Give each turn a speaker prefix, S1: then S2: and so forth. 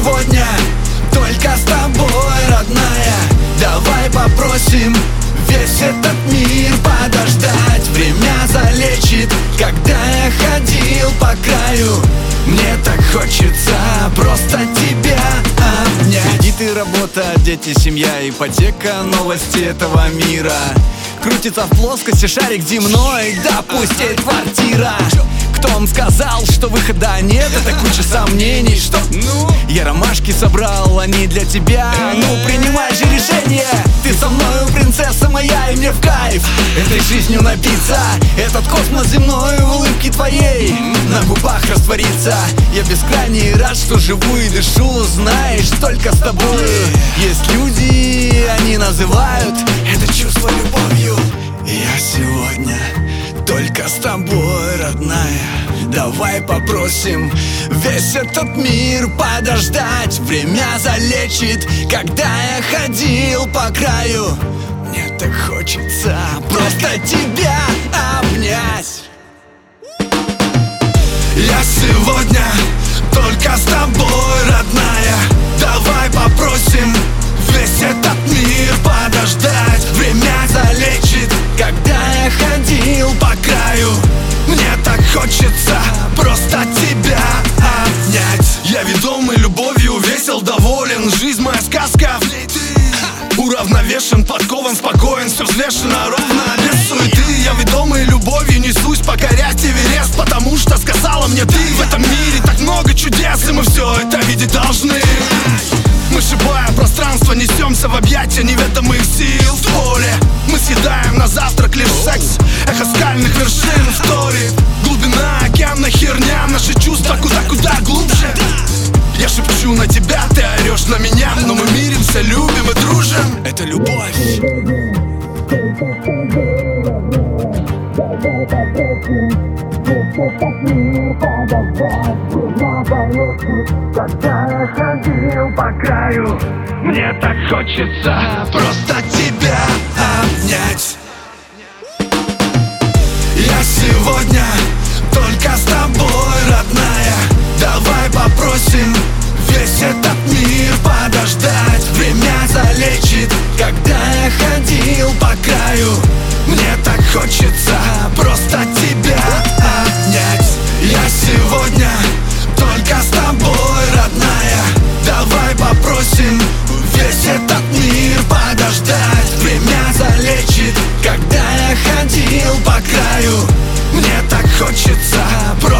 S1: сегодня только с тобой, родная. Давай попросим весь этот мир подождать. Время залечит, когда я ходил по краю. Мне так хочется просто тебя обнять. Кредиты, работа, дети, семья, ипотека, новости этого мира. Крутится в плоскости шарик земной, да пусть и квартира. Кто вам сказал, что выхода нет? Это куча сомнений, что я ромашки собрал, они для тебя. Ну принимай же решение. Ты со мною, принцесса моя, и мне в кайф этой жизнью напиться. Этот космос земной в улыбке твоей на губах растворится. Я бескрайне рад, что живу и дышу, знаешь, только с тобой. Есть люди, они называют это чувство любовью. Я сегодня только с тобой, родная. Давай попросим весь этот мир подождать. Время залечит, когда я ходил по краю. Мне так хочется просто тебя обнять. Я сегодня только с тобой, родная. Давай попросим весь этот мир подождать. Время залечит, когда я ходил по краю. Мне так хочется просто тебя обнять. Я ведомый любовью, весел, доволен. Жизнь моя сказка, уравновешен, подкован, спокоен. Все взвешено ровно, без суеты. Я ведомый любовью несусь покорять Эверест, потому что сказала мне ты. В этом мире так много чудес, и мы все это видеть должны. Мы, шибая пространство, несемся в объятия неведомых сил в поле. Мы съедаем на завтрак лишь секс, эхо скальных вершин в торе. Глубина океана, херня, наши чувства куда глубже. Я шепчу на тебя, ты орешь на меня, но мы миримся, любим и дружим. Это любовь.
S2: Когда я ходил по краю, мне так хочется
S1: просто тебя обнять. Я сегодня только с тобой, родная. Давай попросим весь этот мир подождать. Время залечит, когда я ходил по краю. Мне так хочется просто тебя обнять. Я сегодня только с тобой, родная. Давай попросим весь этот мир подождать. Время залечит, когда я ходил по краю. Мне так хочется просто